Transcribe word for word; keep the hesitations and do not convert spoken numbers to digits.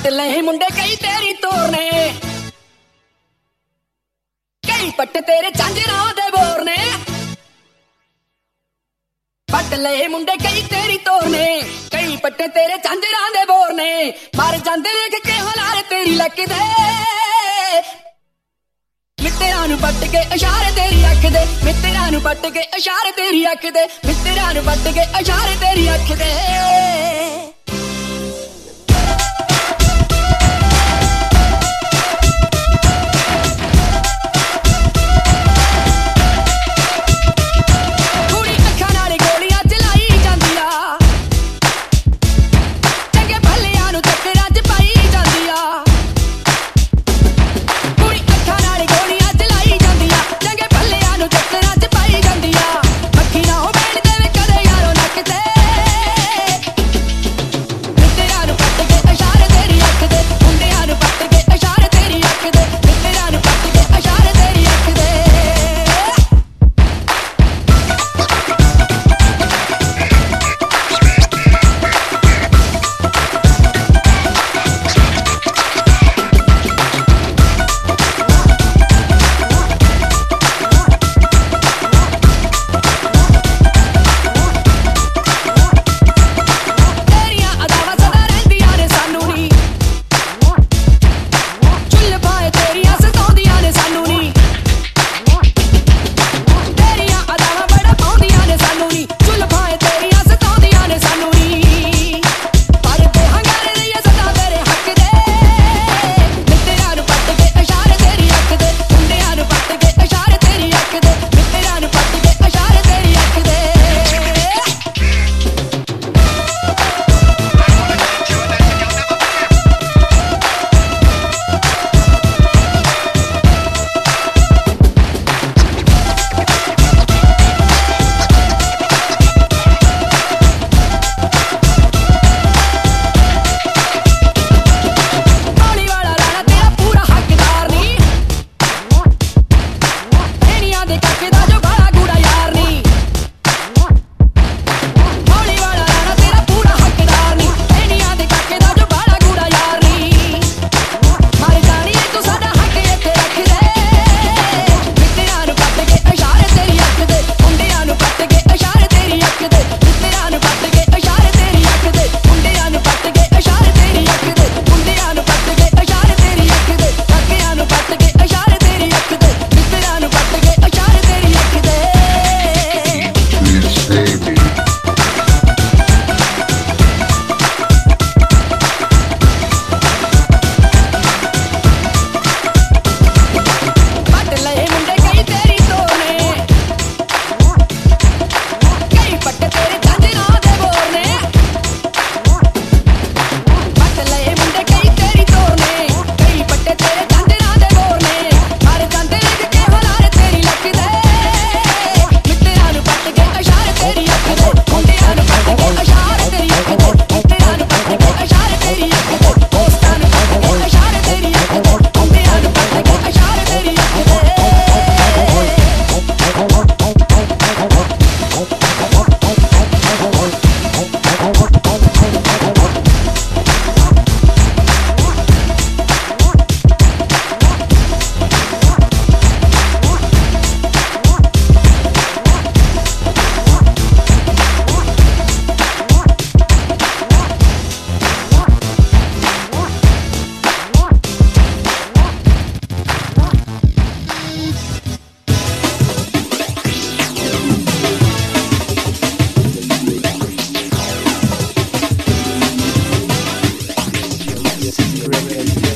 ਲੈ ਮੁੰਡੇ ਕਈ ਤੇਰੀ ਤੋਰਨੇ, ਕਈ ਪੱਟ ਤੇਰੇ ਝਾਂਜਰਾਂ ਦੇ ਬੋਰ ਨੇ। ਪੱਟ ਲੈ ਮੁੰਡੇ ਕਈ ਤੇਰੀ ਤੋਰਨੇ, ਕਈ ਪੱਟ ਤੇਰੇ ਝਾਂਜਰਾਂ ਦੇ ਬੋਰ ਨੇ। ਮਰ ਜਾਂਦੇ ਦੇਖ ਕੇ ਹਲਾਰੇ ਤੇਰੀ ਲੱਕ ਦੇ, ਮਿੱਤਰਾਂ ਨੂੰ ਪੱਟ ਕੇ ਇਸ਼ਾਰੇ ਤੇਰੀ ਅੱਖ ਦੇ, ਮਿੱਤਰਾਂ ਨੂੰ ਪੱਟ ਕੇ ਇਸ਼ਾਰੇ ਤੇਰੀ ਅੱਖ ਦੇ, ਮਿੱਤਰਾਂ ਨੂੰ ਪੱਟ ਕੇ ਇਸ਼ਾਰੇ ਤੇਰੀ ਅੱਖ ਦੇ। Secret